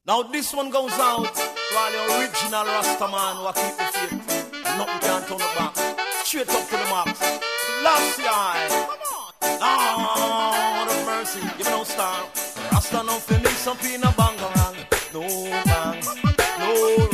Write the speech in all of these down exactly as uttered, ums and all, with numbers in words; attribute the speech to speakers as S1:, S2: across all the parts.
S1: Now this one goes out to all the original Rastaman who keep the faith. Nothing can turn it back. Straight up to the max. Last year. Lord of mercy. Give me no star. Rasta no for me, some pina bangarang. No bang. No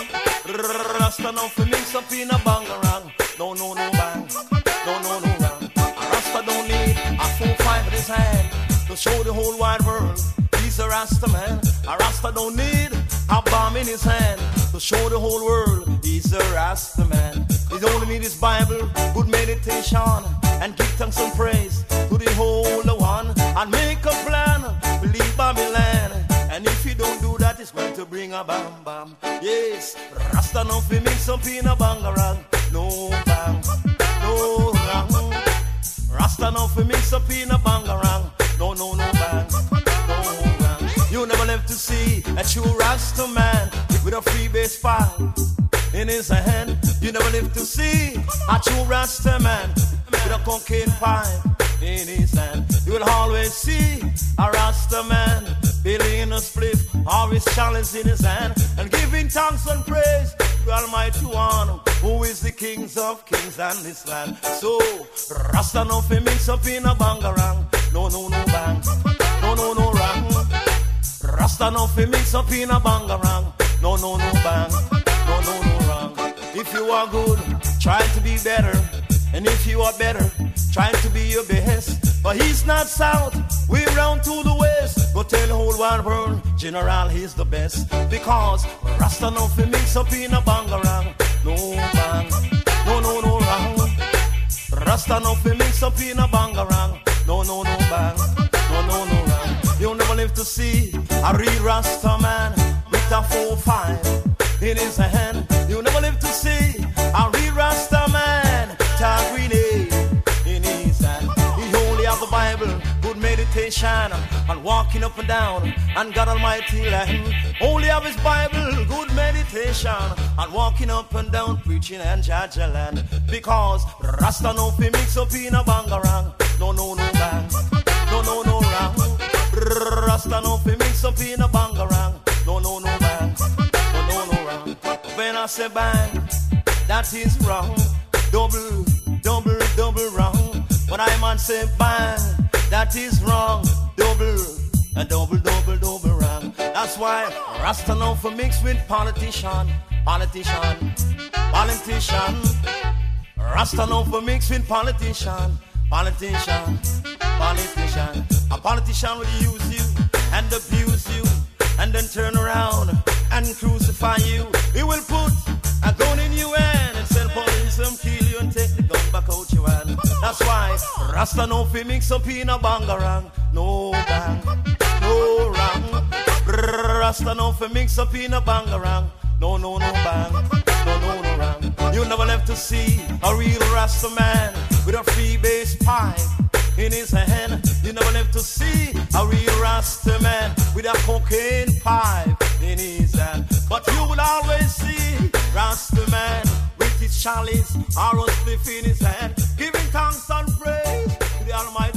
S1: rang. Rasta no for me, some pina bangarang. No, no, no bang. No, no, no bang. Rasta don't need a full five in his hand to show the whole wide world he's a Rasta man. A Rasta don't need a bomb in his hand to show the whole world he's a Rasta man. He only need his Bible, good meditation, and give thanks and praise to the Holy One, and make a plan, believe Babylon. And if you don't do that, it's going to bring a bam bam. Yes, Rasta no fi mix up in a bangarang. No bang, no rang. Rasta no fi mix up in a bangarang. No, no, no bang, no rang. You never live to see a true Rasta man with a free bass pipe in his hand. You never live to see a true Rasta man with a cocaine pipe in his hand. You will always see a Rasta man building a split, always challenge in his hand, and giving thanks and praise to the Almighty One, who is the kings of kings and this land. So, Rasta no fi mix up in a bangarang. No, no, no bang. No, no, no rang. Rasta no fi mix up in a bangarang. No, no, no bang. No, no, no rang. If you are good, try to be better. And if you are better, try to be your best. But he's not south, we round to the west. Go tell the whole wide world, General, he's the best. Because Rasta no fi mix up in a bangarang. No bang, no, no, no rang. Rasta no fi mix up in a bangarang. No, no, no bang, no, no, no rang. You'll never live to see a real Rasta man with a four five in his hand. You'll never live to see a real Rasta man tag grenade in his hand. He only have the Bible, good meditation, and walking up and down, and God Almighty land. Only have his Bible, good meditation, and walking up and down, preaching and Jaja land. Because Rasta no fi mix up in a bangarang. No, no, no bang. No, no, no rang. Rasta no fi mix up in a bangarang. No, no, no bang. No, no, no rang. When I say bang, that is wrong. Double, double, double wrong. When I man say bang, that is wrong. Double, and double, double, double wrong. That's why Rasta no fi mix with politician, politician, politician. Rasta no fi mix with politician, politician, politician. A politician will use you and abuse you, and then turn around and crucify you. He will put a gun in your hand and send police and kill you and take the gun back out your hand. That's why Rasta no fi mix up in a bangarang. No bang, no rang. Rasta no fi mix up in a bangarang. No, no, no bang, no, no, no rang. You never left to see a real Rasta man with a free bass pipe in his hand. You never left to see a real Rasta man with a cocaine pipe in his hand. But you will always see Rasta man with his chalice or a spliff in his hand, giving thanks and praise to the Almighty